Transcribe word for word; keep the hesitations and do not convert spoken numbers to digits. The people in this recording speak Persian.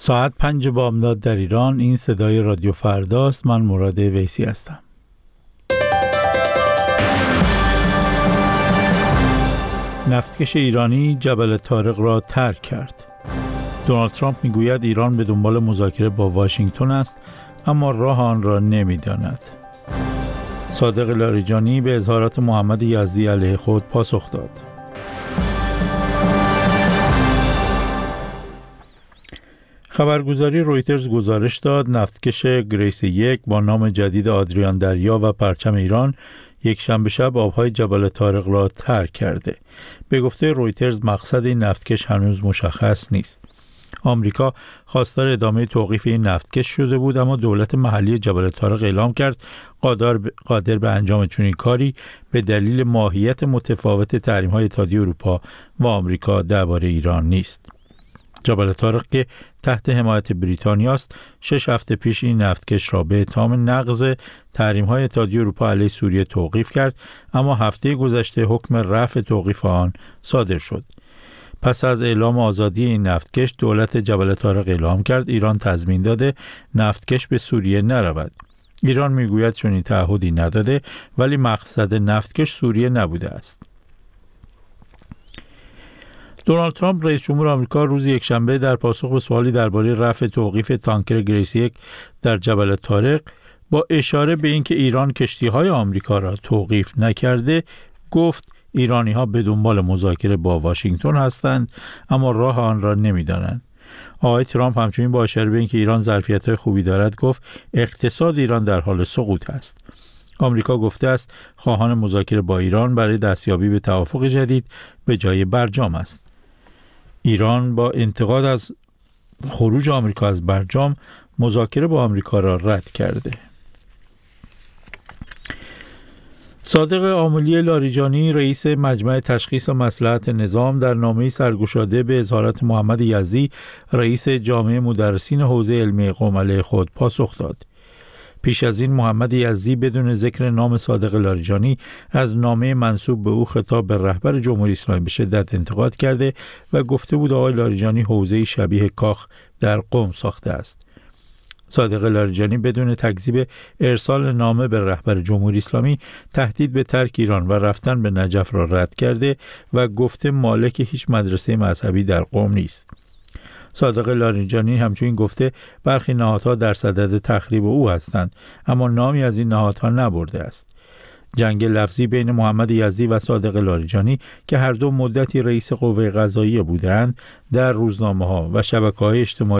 ساعت پنج بامداد در ایران. این صدای رادیو فرداست. من مراد ویسی هستم. نفتکش ایرانی جبل طارق را ترک کرد. دونالد ترامپ میگوید ایران به دنبال مذاکره با واشنگتن است، اما راه آن را نمیداند. صادق لاریجانی به اظهارات محمد یزدی علیه خود پاسخ داد. خبرگزاری رویترز گزارش داد نفتکش گریس یک با نام جدید آدریان دریا و پرچم ایران یک شنبه شب آبهای جبل طارق را ترک کرده. به گفته رویترز مقصد این نفتکش هنوز مشخص نیست. آمریکا خواستار ادامه توقیف این نفتکش شده بود، اما دولت محلی جبل طارق اعلام کرد قادر قادر به انجام چنین کاری به دلیل ماهیت متفاوت تحریم‌های اتحادیه اروپا و آمریکا درباره ایران نیست. جبل طارق که تحت حمایت بریتانیا است، شش هفته پیش این نفتکش را به اتهام نقض تحریم‌های اتحادیه اروپا علیه سوریه توقیف کرد، اما هفته گذشته حکم رفع توقیف آن صادر شد. پس از اعلام آزادی این نفتکش، دولت جبل طارق اعلام کرد ایران تضمین داده نفتکش به سوریه نرود. ایران میگوید چنین تعهدی نداده، ولی مقصد نفتکش سوریه نبوده است. دونالد ترامپ رئیس جمهور آمریکا روز یکشنبه در پاسخ به سوالی درباره رفع توقیف تانکر گریس یک در جبل طارق با اشاره به اینکه ایران کشتی‌های آمریکا را توقیف نکرده گفت ایرانی‌ها به دنبال مذاکره با واشنگتن هستند، اما راه آن را نمی‌دانند. آقای ترامپ همچنین با اشاره به اینکه ایران ظرفیت‌های خوبی دارد گفت اقتصاد ایران در حال سقوط است. آمریکا گفته است خواهان مذاکره با ایران برای دستیابی به توافق جدید به جای برجام است. ایران با انتقاد از خروج آمریکا از برجام مذاکره با آمریکا را رد کرده. صادق آملی لاریجانی رئیس مجمع تشخیص مصلحت نظام در نامه‌ای سرگشاده به اظهارات محمد یزدی رئیس جامعه مدرسین حوزه علمی قم علیه خود پاسخ داد. پیش از این محمد یزدی بدون ذکر نام صادق لاریجانی از نامه منسوب به او خطاب به رهبر جمهوری اسلامی به شدت انتقاد کرده و گفته بود آقای لاریجانی حوزه‌ای شبیه کاخ در قم ساخته است. صادق لاریجانی بدون تکذیب ارسال نامه به رهبر جمهوری اسلامی تهدید به ترک ایران و رفتن به نجف را رد کرده و گفته مالک هیچ مدرسه مذهبی در قم نیست. صادق لاریجانی همچنین گفته برخی نهادها در صدد تخریب او هستند، اما نامی از این نهادها نبرده است. جنگ لفظی بین محمد یزدی و صادق لاریجانی که هر دو مدتی رئیس قوه قضاییه بودند در روزنامه‌ها و شبکه‌های اجتماعی